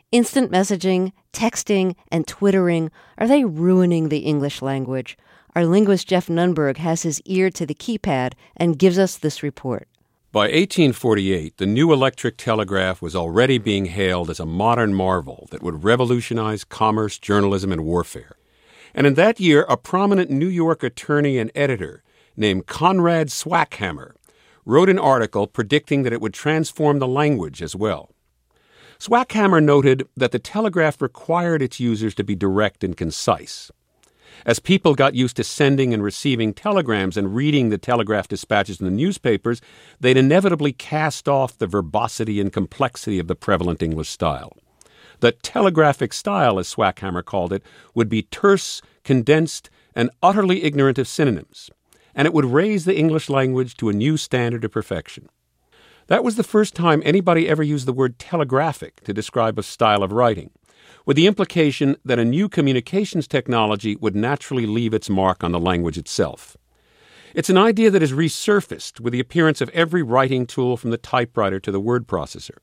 Instant messaging, texting, and Twittering, are they ruining the English language? Our linguist Jeff Nunberg has his ear to the keypad and gives us this report. By 1848, the new electric telegraph was already being hailed as a modern marvel that would revolutionize commerce, journalism, and warfare. And in that year, a prominent New York attorney and editor named Conrad Swackhammer wrote an article predicting that it would transform the language as well. Swackhammer noted that the telegraph required its users to be direct and concise. As people got used to sending and receiving telegrams and reading the telegraph dispatches in the newspapers, they'd inevitably cast off the verbosity and complexity of the prevalent English style. The telegraphic style, as Swackhammer called it, would be terse, condensed, and utterly ignorant of synonyms, and it would raise the English language to a new standard of perfection. That was the first time anybody ever used the word telegraphic to describe a style of writing, with the implication that a new communications technology would naturally leave its mark on the language itself. It's an idea that has resurfaced with the appearance of every writing tool from the typewriter to the word processor.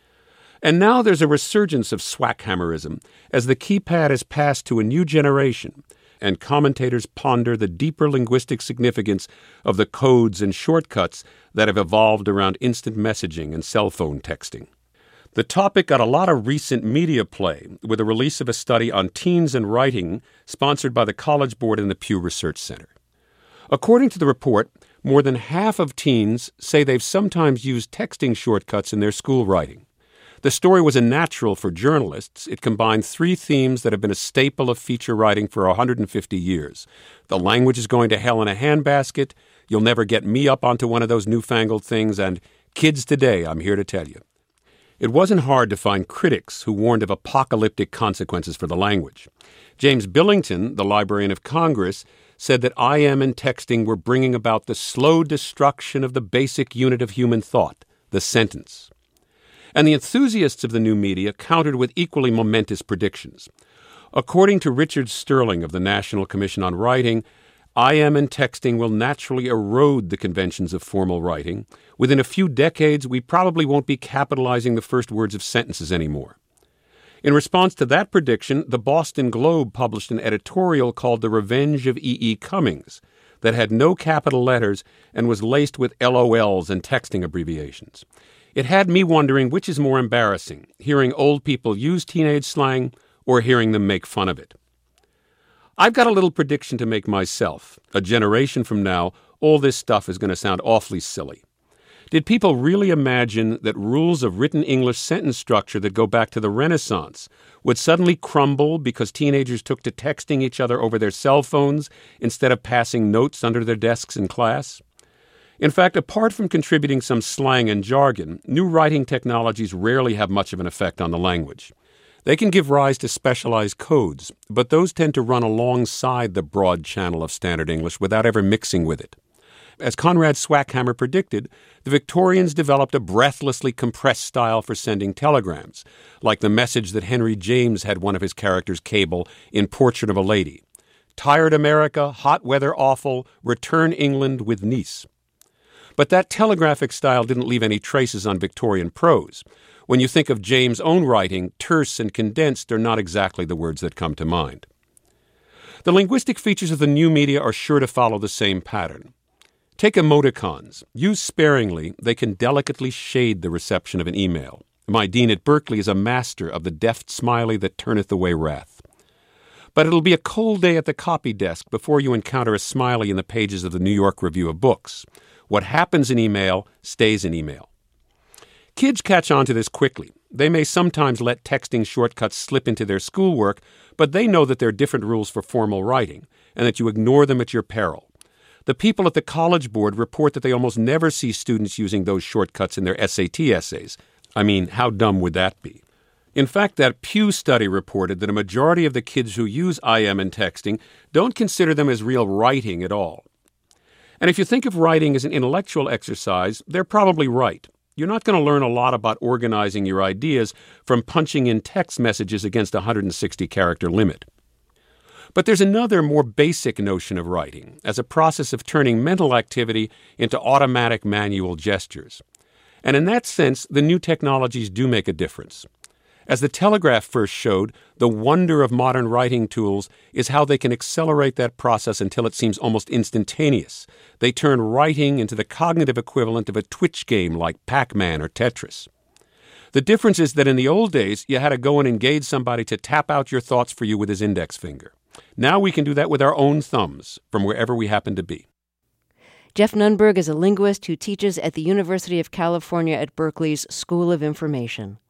And now there's a resurgence of Swackhammerism as the keypad has passed to a new generation, and commentators ponder the deeper linguistic significance of the codes and shortcuts that have evolved around instant messaging and cell phone texting. The topic got a lot of recent media play with the release of a study on teens and writing sponsored by the College Board and the Pew Research Center. According to the report, more than half of teens say they've sometimes used texting shortcuts in their school writing. The story was a natural for journalists. It combined three themes that have been a staple of feature writing for 150 years. The language is going to hell in a handbasket, you'll never get me up onto one of those newfangled things, and kids today, I'm here to tell you. It wasn't hard to find critics who warned of apocalyptic consequences for the language. James Billington, the Librarian of Congress, said that IM and texting were bringing about the slow destruction of the basic unit of human thought, the sentence. And the enthusiasts of the new media countered with equally momentous predictions. According to Richard Sterling of the National Commission on Writing, IM and texting will naturally erode the conventions of formal writing. Within a few decades, we probably won't be capitalizing the first words of sentences anymore. In response to that prediction, the Boston Globe published an editorial called The Revenge of E.E. Cummings that had no capital letters and was laced with LOLs and texting abbreviations. It had me wondering which is more embarrassing, hearing old people use teenage slang or hearing them make fun of it. I've got a little prediction to make myself. A generation from now, all this stuff is going to sound awfully silly. Did people really imagine that rules of written English sentence structure that go back to the Renaissance would suddenly crumble because teenagers took to texting each other over their cell phones instead of passing notes under their desks in class? In fact, apart from contributing some slang and jargon, new writing technologies rarely have much of an effect on the language. They can give rise to specialized codes, but those tend to run alongside the broad channel of standard English without ever mixing with it. As Conrad Swackhammer predicted, the Victorians developed a breathlessly compressed style for sending telegrams, like the message that Henry James had one of his characters cable in Portrait of a Lady. Tired America, hot weather awful, return England with Nice. But that telegraphic style didn't leave any traces on Victorian prose. When you think of James' own writing, terse and condensed are not exactly the words that come to mind. The linguistic features of the new media are sure to follow the same pattern. Take emoticons. Used sparingly, they can delicately shade the reception of an email. My dean at Berkeley is a master of the deft smiley that turneth away wrath. But it'll be a cold day at the copy desk before you encounter a smiley in the pages of the New York Review of Books. What happens in email stays in email. Kids catch on to this quickly. They may sometimes let texting shortcuts slip into their schoolwork, but they know that there are different rules for formal writing, and that you ignore them at your peril. The people at the College Board report that they almost never see students using those shortcuts in their SAT essays. I mean, how dumb would that be? In fact, that Pew study reported that a majority of the kids who use IM and texting don't consider them as real writing at all. And if you think of writing as an intellectual exercise, they're probably right. You're not going to learn a lot about organizing your ideas from punching in text messages against a 160-character limit. But there's another, more basic notion of writing as a process of turning mental activity into automatic manual gestures. And in that sense, the new technologies do make a difference. As the telegraph first showed, the wonder of modern writing tools is how they can accelerate that process until it seems almost instantaneous. They turn writing into the cognitive equivalent of a twitch game like Pac-Man or Tetris. The difference is that in the old days, you had to go and engage somebody to tap out your thoughts for you with his index finger. Now we can do that with our own thumbs, from wherever we happen to be. Jeff Nunberg is a linguist who teaches at the University of California at Berkeley's School of Information.